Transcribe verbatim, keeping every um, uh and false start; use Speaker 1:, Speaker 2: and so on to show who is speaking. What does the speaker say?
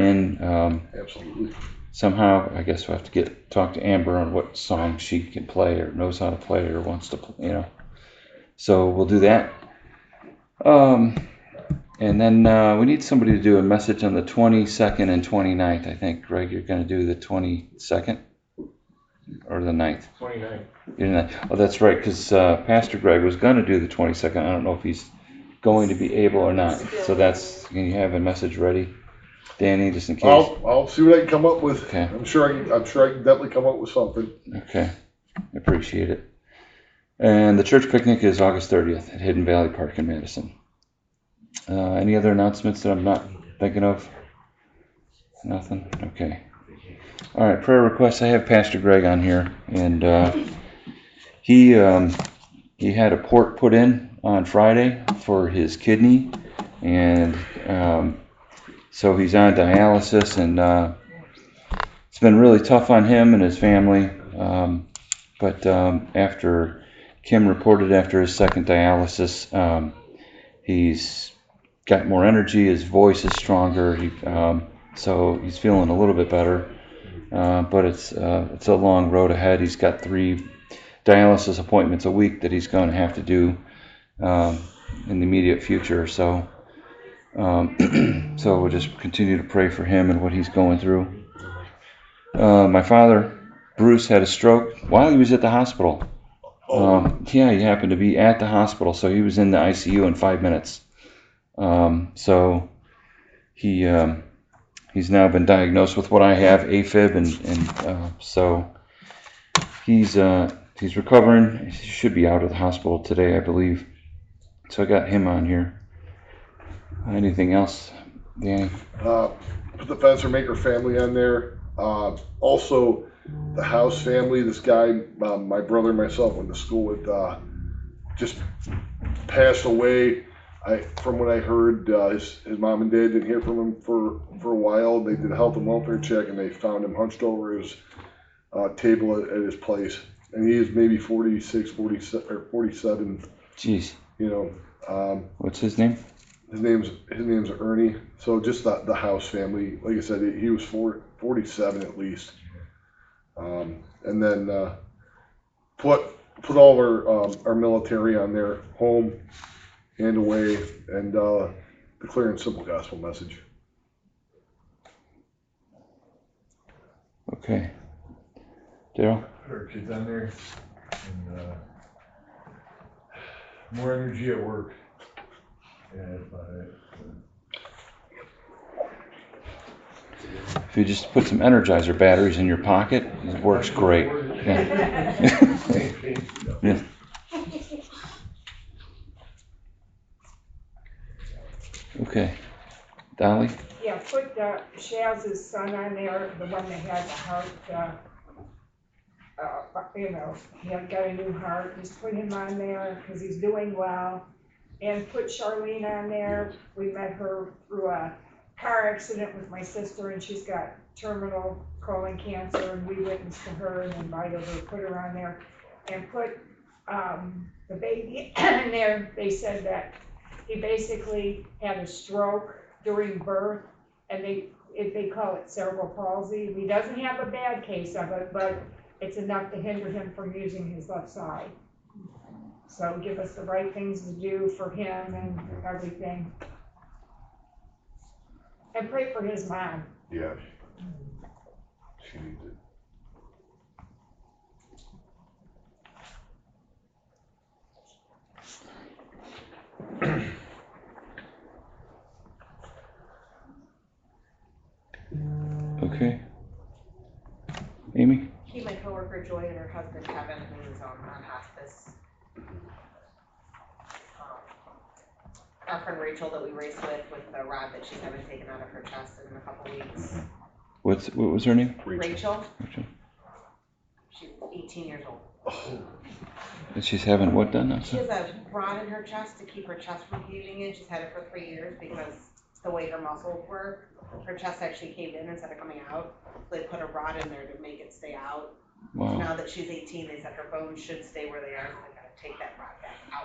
Speaker 1: in. Um,
Speaker 2: Absolutely.
Speaker 1: Somehow, I guess we'll have to get talk to Amber on what song she can play or knows how to play or wants to, play, you know. So we'll do that. Um, and then uh, we need somebody to do a message on the twenty-second and twenty-ninth. I think, Greg, you're going to do the twenty-second or the ninth?
Speaker 3: twenty-ninth.
Speaker 1: You're not, oh, that's right, because uh, Pastor Greg was going to do the twenty-second. I don't know if he's going to be able or not. So that's, can you have a message ready, Danny, just in case?
Speaker 2: I'll, I'll see what I can come up with.
Speaker 1: Okay.
Speaker 2: I'm sure I can, I'm sure I can definitely come up with something.
Speaker 1: Okay, appreciate it. And the church picnic is August thirtieth at Hidden Valley Park in Madison. Uh, any other announcements that I'm not thinking of? Nothing? Okay. All right, prayer requests. I have Pastor Greg on here, and uh, he um, he had a port put in on Friday for his kidney, and um, so he's on dialysis, and uh, it's been really tough on him and his family. Um, but um, after Kim reported after his second dialysis, um, he's got more energy. His voice is stronger. He, um, so he's feeling a little bit better. Uh, but it's uh, it's a long road ahead. He's got three dialysis appointments a week that he's going to have to do um, in the immediate future. So um, so we'll just continue to pray for him and what he's going through. Uh, my father, Bruce, had a stroke while he was at the hospital. Um, yeah, he happened to be at the hospital, so he was in the I C U in five minutes. Um, so he um, he's now been diagnosed with what I have, AFib, and and uh, so he's uh, he's recovering. He should be out of the hospital today, I believe. So I got him on here. Anything else, Danny?
Speaker 2: Uh, put the Fencer Maker family on there. Uh, also, the House family. This guy, um, my brother and myself went to school with, uh, just passed away. I, from what I heard, uh, his, his mom and dad didn't hear from him for, for a while. They did a health and welfare check, and they found him hunched over his uh, table at, at his place. And he is maybe forty-six, forty-seven, or forty-seven.
Speaker 1: Jeez.
Speaker 2: You know. Um,
Speaker 1: What's his name?
Speaker 2: His name's his name's Ernie. So just the the House family. Like I said, he was four, forty-seven at least. Um, and then uh, put put all of our um, our military on there, home and away, and uh, declaring simple gospel message.
Speaker 1: Okay. Daryl?
Speaker 3: Our kids on there, and uh, more energy at work. Yeah, that's about it.
Speaker 1: If you just put some Energizer batteries in your pocket, it works great. Yeah. Yeah. Okay. Dolly?
Speaker 4: Yeah, put uh, Shaz's son on there, the one that had the heart, uh, uh, you know, he had got a new heart. Just put him on there because he's doing well. And put Charlene on there. We met her through a car accident with my sister, and she's got terminal colon cancer, and we witnessed to her and invited her, put her on there. And put um, the baby in there. They said that he basically had a stroke during birth, and they if they call it cerebral palsy. He doesn't have a bad case of it, but it's enough to hinder him from using his left side. So give us the right things to do for him and everything. And pray for his mom.
Speaker 2: Yeah. She needs it.
Speaker 1: Okay. Amy?
Speaker 5: Keep my coworker Joy and her husband Kevin, who's um, on hospice. Um, our friend Rachel that we race with, with the rod that she's having taken out of her chest in a couple weeks.
Speaker 1: What's what was her name?
Speaker 5: Rachel.
Speaker 1: Rachel.
Speaker 5: She's eighteen years old.
Speaker 2: Oh.
Speaker 1: And she's having what done now?
Speaker 5: She has a rod in her chest to keep her chest from caving in. She's had it for three years because the way her muscles work, her chest actually caved in instead of coming out. So they put a rod in there to make it stay out.
Speaker 1: Wow.
Speaker 5: Now that she's eighteen, they said her bones should stay where they are, so they gotta take that rod back out.